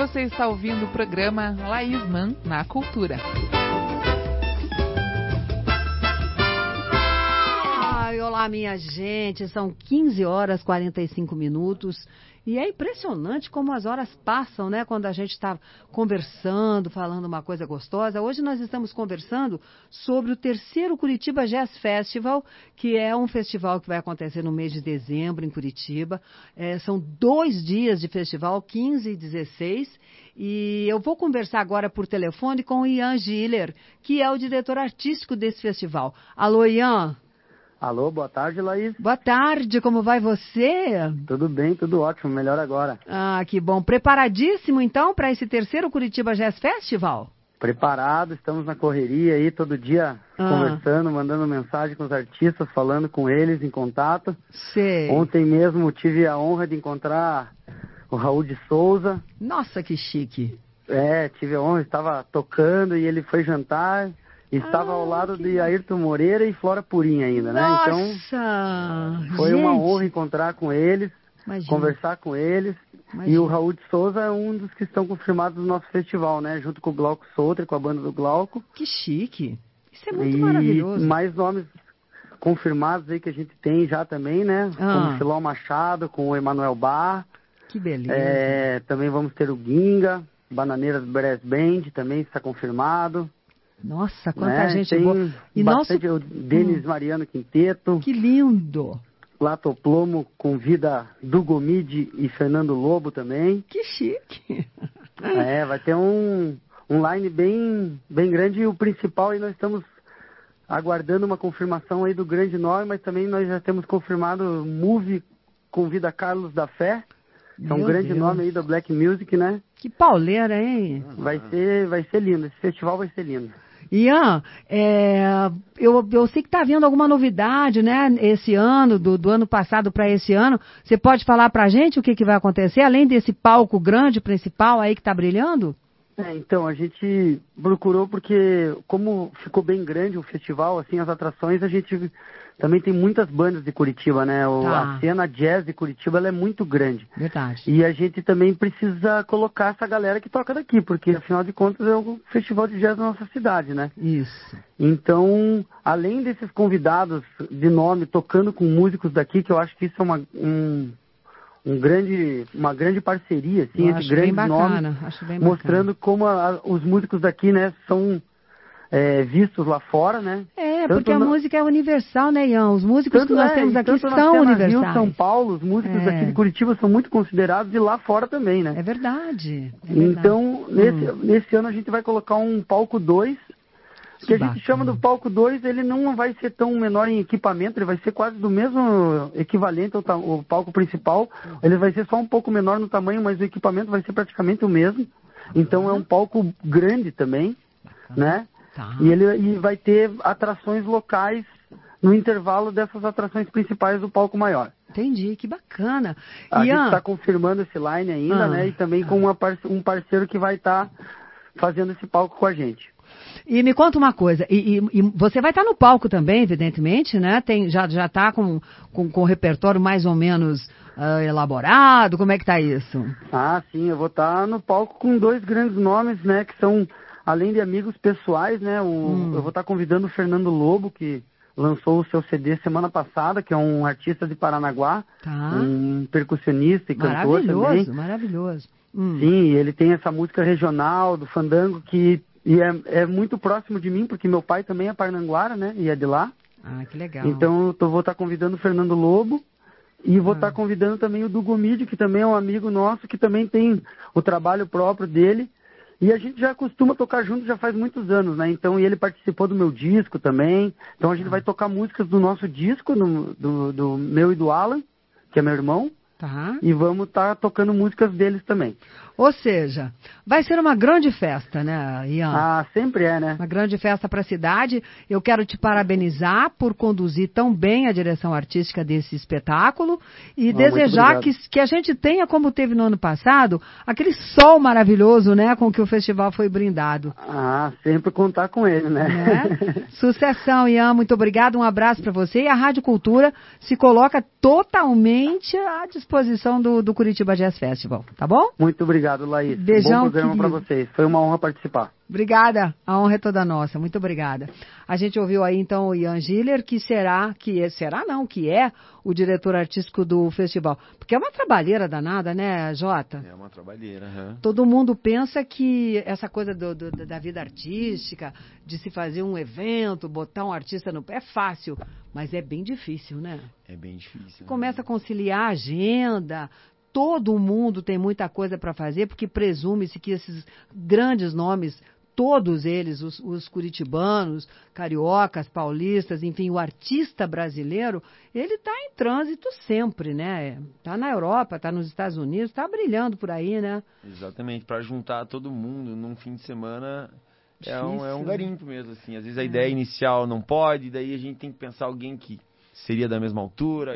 Você está ouvindo o programa Laísman na Cultura. Olá, minha gente, são 15 horas e 45 minutos e é impressionante como as horas passam, né? Quando a gente está conversando, falando uma coisa gostosa. Hoje nós estamos conversando sobre o terceiro Curitiba Jazz Festival, que é um festival que vai acontecer no mês de dezembro em Curitiba. São 2 dias de festival, 15 e 16. E eu vou conversar agora por telefone com o Ian Giller, que é o diretor artístico desse festival. Alô, Ian? Alô, boa tarde, Laís. Boa tarde, como vai você? Tudo bem, tudo ótimo, melhor agora. Ah, que bom. Preparadíssimo, então, para esse terceiro Curitiba Jazz Festival? Preparado, estamos na correria aí, todo dia conversando, mandando mensagem com os artistas, falando com eles, em contato. Sei. Ontem mesmo tive a honra de encontrar o Raul de Souza. Nossa, que chique. Tive a honra, estava tocando e ele foi jantar. Estava ao lado de Ayrton Moreira e Flora Purim ainda, né? Nossa! Então, foi uma honra encontrar com eles, conversar com eles. Imagina. E o Raul de Souza é um dos que estão confirmados no nosso festival, né? Junto com o Glauco Soutra, com a banda do Glauco. Que chique! Isso é muito maravilhoso. E mais nomes confirmados aí que a gente tem já também, né? Como o Filó Machado, com o Emanuel Bar. Que beleza! Também vamos ter o Ginga, Bananeiras Brass Band, também está confirmado. Nossa, quanta gente boa. E bastante o Denis Mariano Quinteto. Que lindo! Latoplomo convida Dugo Midi e Fernando Lobo também. Que chique! Vai ter um line bem grande e o principal aí nós estamos aguardando uma confirmação aí do grande nome, mas também nós já temos confirmado Move convida Carlos da Fé. É um grande nome aí da Black Music, né? Que pauleira, hein? Vai ser lindo, esse festival vai ser lindo. Ian, eu sei que está havendo alguma novidade, né, esse ano, do ano passado para esse ano. Você pode falar para a gente o que vai acontecer, além desse palco grande principal aí que está brilhando? Então, a gente procurou porque, como ficou bem grande o festival, assim, as atrações, a gente também tem muitas bandas de Curitiba, né? A cena jazz de Curitiba, ela é muito grande. Verdade. E a gente também precisa colocar essa galera que toca daqui, porque, afinal de contas, é o festival de jazz da nossa cidade, né? Isso. Então, além desses convidados de nome tocando com músicos daqui, que eu acho que isso é uma grande parceria, assim, entre grandes nomes, mostrando como os músicos daqui, né, são vistos lá fora, né? Porque a música é universal, né, Ian? Os músicos que nós temos aqui são universais. Rio, São Paulo, os músicos daqui de Curitiba são muito considerados e lá fora também, né? É verdade. Então, nesse ano a gente vai colocar um palco 2, que a gente chama do palco 2, ele não vai ser tão menor em equipamento, ele vai ser quase do mesmo equivalente ao palco principal, ele vai ser só um pouco menor no tamanho, mas o equipamento vai ser praticamente o mesmo. Então é um palco grande também, né? E vai ter atrações locais no intervalo dessas atrações principais do palco maior. Entendi, que bacana. A gente está confirmando esse line ainda, né? E também com um parceiro que vai estar fazendo esse palco com a gente. E me conta uma coisa, e você vai estar no palco também, evidentemente, né? Já está com o repertório mais ou menos elaborado, como é que está isso? Sim, eu vou estar no palco com 2 grandes nomes, né? Que são, além de amigos pessoais, né? Eu vou estar convidando o Fernando Lobo, que lançou o seu CD semana passada, que é um artista de Paranaguá, um percussionista e cantor também. Maravilhoso. Sim, ele tem essa música regional do fandango que é muito próximo de mim, porque meu pai também é parnanguara, né? E é de lá. Que legal. Então eu vou estar convidando o Fernando Lobo e vou estar convidando também o Dugo Midi, que também é um amigo nosso, que também tem o trabalho próprio dele. E a gente já costuma tocar junto já faz muitos anos, né? Então, e ele participou do meu disco também. Então a gente vai tocar músicas do nosso disco, do meu e do Alan, que é meu irmão. E vamos estar tocando músicas deles também. Ou seja, vai ser uma grande festa, né, Ian? Sempre é, né? Uma grande festa para a cidade. Eu quero te parabenizar por conduzir tão bem a direção artística desse espetáculo e desejar que a gente tenha, como teve no ano passado, aquele sol maravilhoso, né, com que o festival foi brindado. Sempre contar com ele, né? Sucessão, Ian, muito obrigado, um abraço para você. E a Rádio Cultura se coloca totalmente à disposição disposição do Curitiba Jazz Festival, tá bom? Muito obrigado, Laís. Beijão, bom programa para vocês. Foi uma honra participar. Obrigada, a honra é toda nossa, muito obrigada. A gente ouviu aí então o Ian Giller, que é o diretor artístico do festival. Porque é uma trabalheira danada, né, Jota? É uma trabalheira. Todo mundo pensa que essa coisa da vida artística, de se fazer um evento, botar um artista no pé, é fácil, mas é bem difícil, né? É bem difícil. Começa a conciliar a agenda. Todo mundo tem muita coisa para fazer, porque presume-se que esses grandes nomes, todos eles, os curitibanos, cariocas, paulistas, enfim, o artista brasileiro, ele está em trânsito sempre, né? Está na Europa, está nos Estados Unidos, está brilhando por aí, né? Exatamente, para juntar todo mundo num fim de semana é um garimpo mesmo, assim. Às vezes a ideia inicial não pode, daí a gente tem que pensar alguém que seria da mesma altura.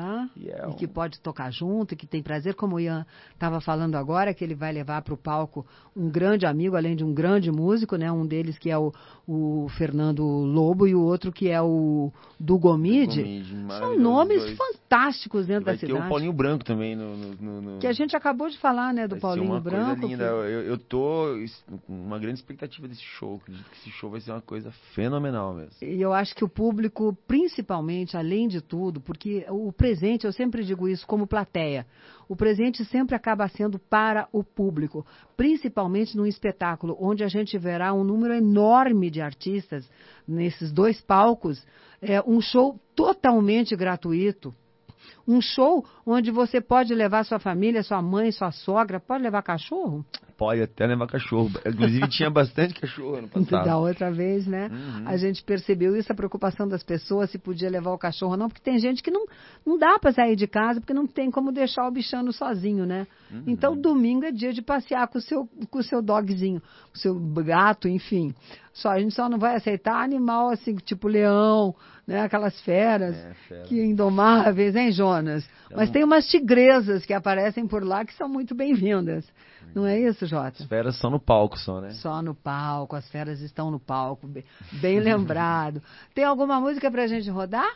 E que pode tocar junto, e que tem prazer, como o Ian estava falando agora, que ele vai levar para o palco um grande amigo, além de um grande músico, né? Um deles que é o Fernando Lobo e o outro que é o Du Gomide. São nomes fantásticos dentro da cidade. Vai ter o Paulinho Branco também. Que a gente acabou de falar, né, do Paulinho Branco. Coisa linda. Eu tô com uma grande expectativa desse show. Acredito que esse show vai ser uma coisa fenomenal mesmo. E eu acho que o público, principalmente, além de tudo, porque o presente, eu sempre digo isso como plateia, o presente sempre acaba sendo para o público, principalmente num espetáculo onde a gente verá um número enorme de artistas nesses dois palcos, um show totalmente gratuito. Um show onde você pode levar sua família, sua mãe, sua sogra, pode levar cachorro? Pode até levar cachorro. Inclusive tinha bastante cachorro ano passado. Da outra vez, né? A gente percebeu isso, a preocupação das pessoas, se podia levar o cachorro ou não, porque tem gente que não dá para sair de casa, porque não tem como deixar o bichano sozinho, né? Então, domingo é dia de passear com o seu dogzinho, com o seu gato, enfim. A gente só não vai aceitar animal assim, tipo leão, né? Aquelas feras que indomáveis, hein, Jonas? Mas tem umas tigresas que aparecem por lá que são muito bem-vindas. Não é isso, Jota? As feras são no palco só, né? Só no palco, as feras estão no palco, bem lembrado. Tem alguma música pra gente rodar?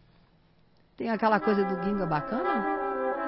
Tem aquela coisa do Ginga bacana?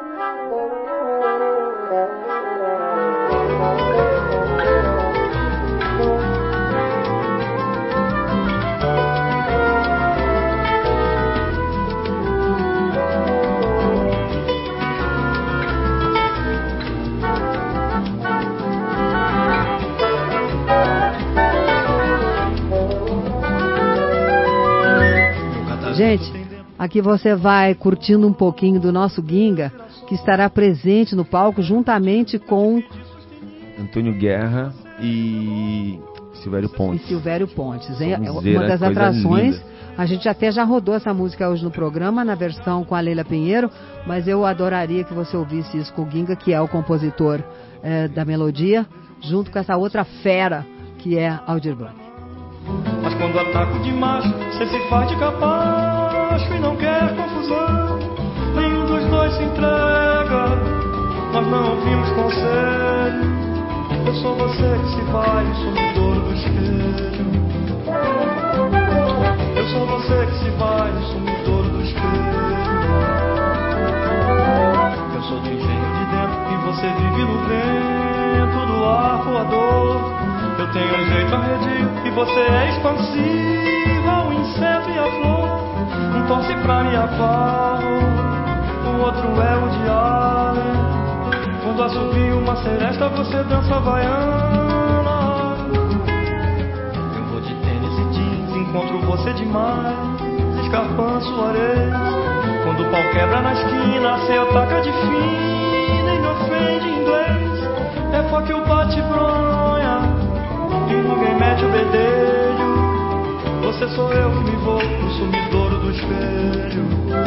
Gente, aqui você vai curtindo um pouquinho do nosso Ginga, que estará presente no palco juntamente com Antônio Guerra e Silvério Pontes. É uma das atrações. Linda. A gente até já rodou essa música hoje no programa, na versão com a Leila Pinheiro, mas eu adoraria que você ouvisse isso com o Ginga, que é o compositor da melodia, junto com essa outra fera, que é Aldir Blanc. Mas quando ataco demais, você se faz de capacho e não quer confusão. Nenhum dos dois se entrega, nós não ouvimos conselho. Eu sou você que se vai, o sumidor do espelho. Eu sou você que se vai, o sumidor do espelho. Eu sou do engenho de dentro e você vive no vento do ar voador. Eu tenho um jeito arredio e você é expansiva, o inseto e a flor. Um torce pra minha pau, o outro é o diário. Quando assobio uma seresta, você dança havaiana. Eu vou de tênis e jeans, encontro você demais, escarpão, suarez. Quando o pau quebra na esquina, cê ataca de fina e me ofende em inglês. É porque o bate-bronha e ninguém mete o bedelho. Você sou eu que me vou pro sumidouro do espelho.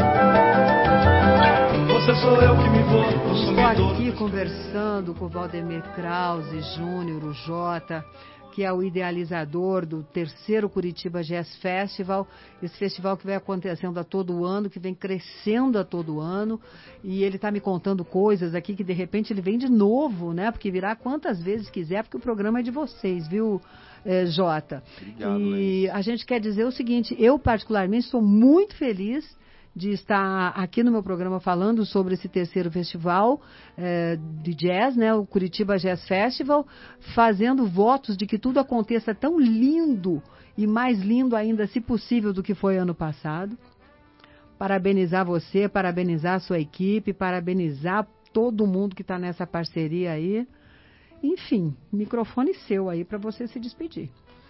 Você sou eu que me vou pro sumidouro. Estou aqui conversando com o Valdemir Krause Júnior, o Jota, que é o idealizador do 3º Curitiba Jazz Festival, esse festival que vem acontecendo a todo ano, que vem crescendo a todo ano, e ele está me contando coisas aqui que de repente ele vem de novo, né? Porque virá quantas vezes quiser, porque o programa é de vocês, viu, Jota? Obrigado, e a gente quer dizer o seguinte, eu particularmente estou muito feliz de estar aqui no meu programa falando sobre esse terceiro festival de jazz, né, o Curitiba Jazz Festival, fazendo votos de que tudo aconteça tão lindo e mais lindo ainda, se possível, do que foi ano passado. Parabenizar você, parabenizar a sua equipe, parabenizar todo mundo que está nessa parceria aí. Enfim, microfone seu aí para você se despedir.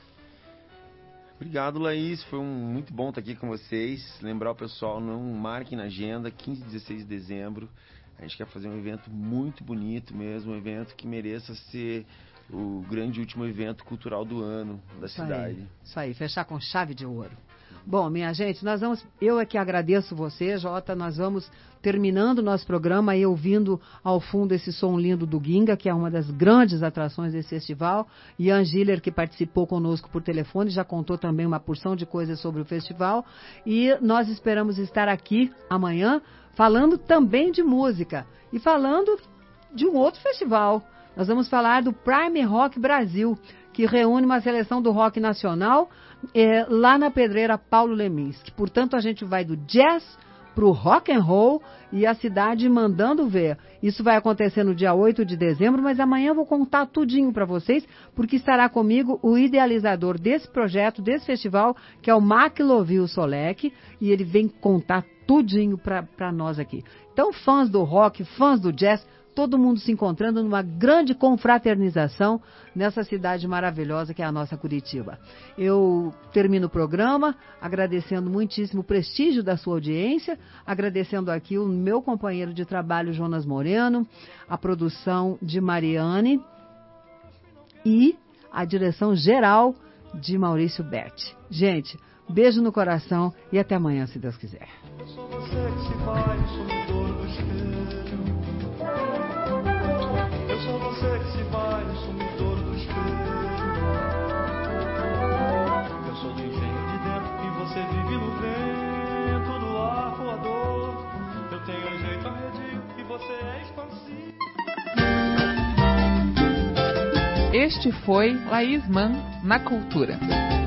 Obrigado, Laís. Foi muito bom estar aqui com vocês. Lembrar o pessoal, não marquem na agenda, 15 e 16 de dezembro. A gente quer fazer um evento muito bonito mesmo, um evento que mereça ser o grande último evento cultural do ano da cidade. Isso aí, fechar com chave de ouro. Bom, minha gente, eu é que agradeço você, Jota, nós vamos terminando o nosso programa aí ouvindo ao fundo esse som lindo do Ginga, que é uma das grandes atrações desse festival. Ian Giller, que participou conosco por telefone, já contou também uma porção de coisas sobre o festival. E nós esperamos estar aqui amanhã falando também de música e falando de um outro festival. Nós vamos falar do Prime Rock Brasil, que reúne uma seleção do rock nacional lá na Pedreira Paulo Leminski. Portanto, a gente vai do jazz para o rock and roll e a cidade mandando ver. Isso vai acontecer no dia 8 de dezembro, mas amanhã eu vou contar tudinho para vocês, porque estará comigo o idealizador desse projeto, desse festival, que é o Maclovio Solek, e ele vem contar tudinho para nós aqui. Então, fãs do rock, fãs do jazz, todo mundo se encontrando numa grande confraternização nessa cidade maravilhosa que é a nossa Curitiba. Eu termino o programa agradecendo muitíssimo o prestígio da sua audiência, agradecendo aqui o meu companheiro de trabalho, Jonas Moreno, a produção de Mariane e a direção geral de Maurício Berti. Gente, beijo no coração e até amanhã, se Deus quiser. Eu sou você que se vai, sumidor do espelho. Eu sou você que se vai, sumidor do espelho. Eu sou do engenho de dentro e você vive no vento do ar voador. Eu tenho jeito arredio e você é expansivo. Este foi Laís Mann na Cultura.